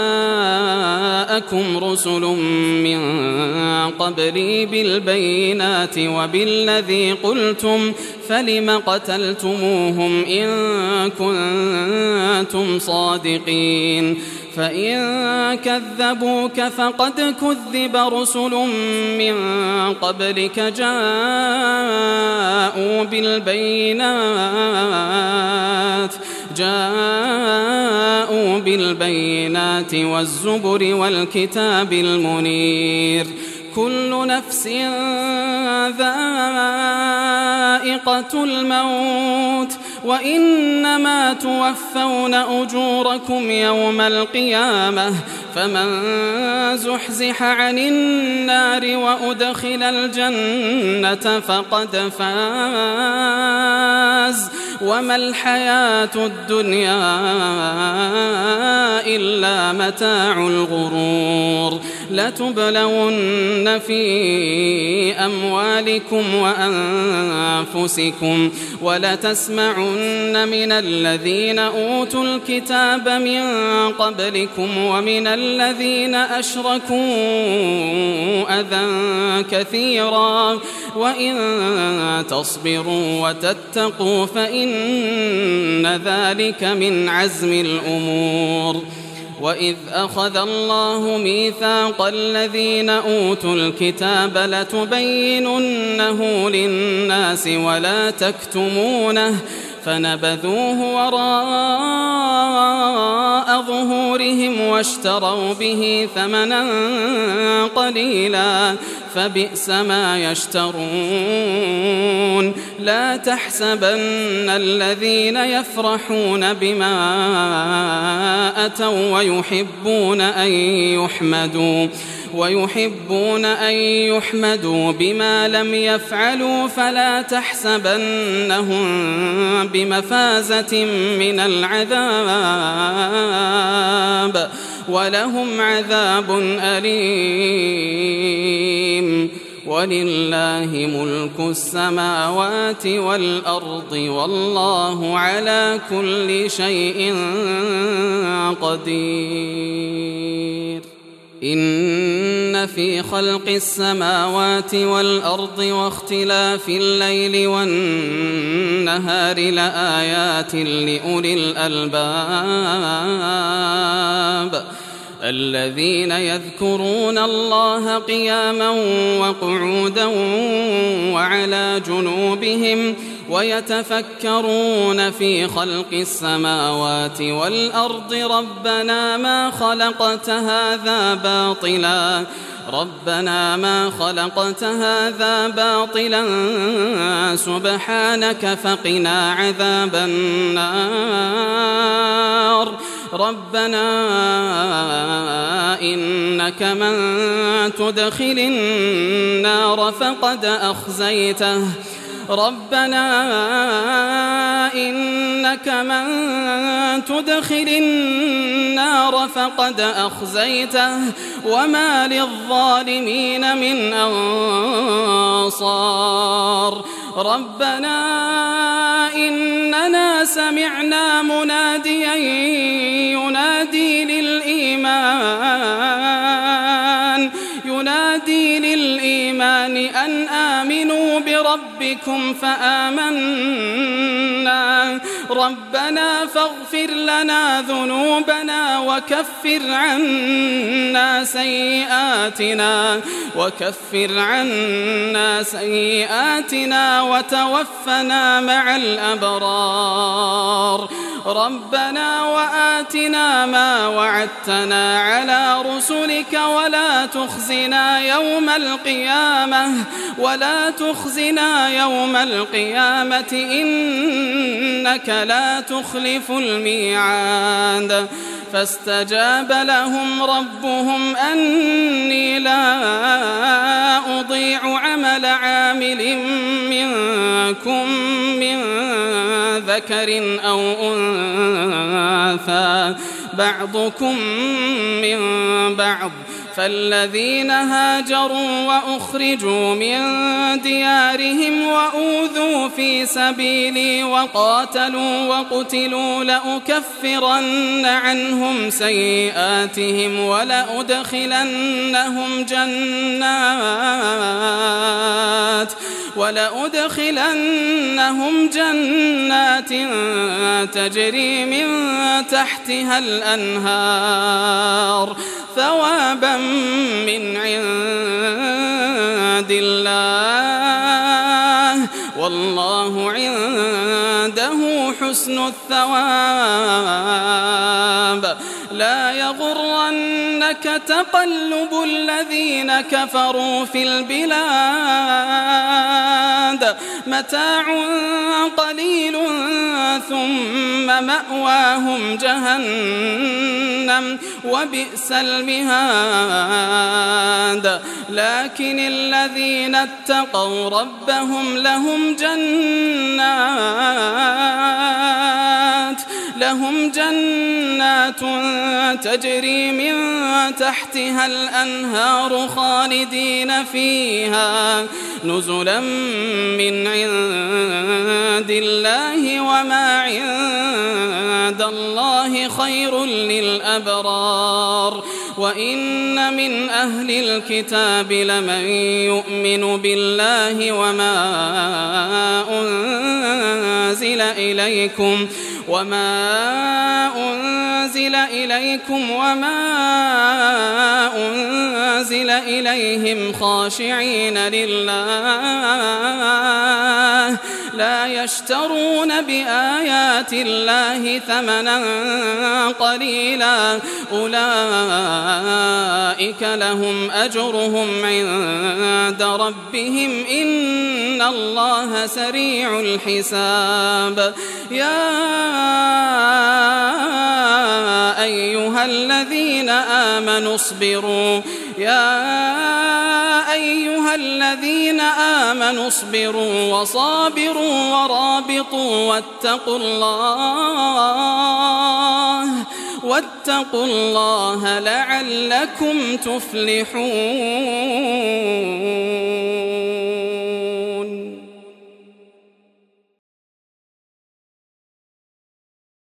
جاءكم رسل من قبلي بالبينات وبالذي قلتم فلم قتلتموهم إن كنتم صادقين فإن كذبوك فقد كذب رسل من قبلك جاءوا بالبينات والزبر والكتاب المنير كل نفس ذائقة الموت وإنما توفون أجوركم يوم القيامة فمن زحزح عن النار وأدخل الجنة فقد فاز وما الحياة الدنيا إلا متاع الغرور. لتبلون في أموالكم وأنفسكم ولتسمعن من الذين أوتوا الكتاب من قبلكم ومن الذين أشركوا أذى كثيرا وإن تصبروا وتتقوا فإن ذلك من عزم الأمور. وإذ أخذ الله ميثاق الذين أوتوا الكتاب لتبيننه للناس ولا تكتمونه فنبذوه وراء ظهورهم واشتروا به ثمنا قليلا فبئس ما يشترون. لا تحسبن الذين يفرحون بما أتوا ويحبون أن يحمدوا بما لم يفعلوا فلا تحسبنهم بمفازة من العذاب ولهم عذاب أليم. ولله ملك السماوات والأرض والله على كل شيء قدير. إن في خلق السماوات والأرض واختلاف الليل والنهار لآيات لأولي الألباب الذين يذكرون الله قياما وقعودا وعلى جنوبهم ويتفكرون في خلق السماوات والأرض ربنا ما خلقت هذا باطلا سبحانك فقنا عذاب النار. ربنا إنك من تدخل النار فقد أخزيته ربنا إنك من تدخل النار فقد أخزيته وما للظالمين من أنصار ربنا إننا سمعنا مناديا ينادي للإيمان أن آمنوا بربكم فآمنا ربنا فاغفر لنا ذنوبنا وكفر عنا سيئاتنا وتوفنا مع الأبرار ربنا وآتنا ما وعدتنا على رسلك ولا تخزنا يوم القيامة إنك لا تخلف الميعاد فاستجاب لهم ربهم أني لا أضيع عمل عامل منكم من ذكر أو أنثى بعضكم من بعض فالذين هاجروا وأخرجوا من ديارهم وأوذوا في سبيلي وقاتلوا وقتلوا لأكفرن عنهم سيئاتهم ولأدخلنهم جنات تجري من تحتها الأنهار ثوابا من عند الله والله عنده حسن الثواب لا يغرنك تقلب الذين كفروا في البلاد متاع قليل ثم مأواهم جهنم وبئس المهاد لكن الذين اتقوا ربهم لهم جنات تجري من تحتها الأنهار خالدين فيها نزلا من عند الله وما عند الله خير للأبرار وإن من أهل الكتاب لمن يؤمن بالله وما أنزل إليكم وما أنزل إليهم خاشعين لله لا يشترون بآيات الله ثمنا قليلا أولئك لهم أجرهم عند ربهم إن الله سريع الحساب يا أيها الذين آمنوا اصبروا وصابروا ورابطوا واتقوا الله لعلكم تفلحون.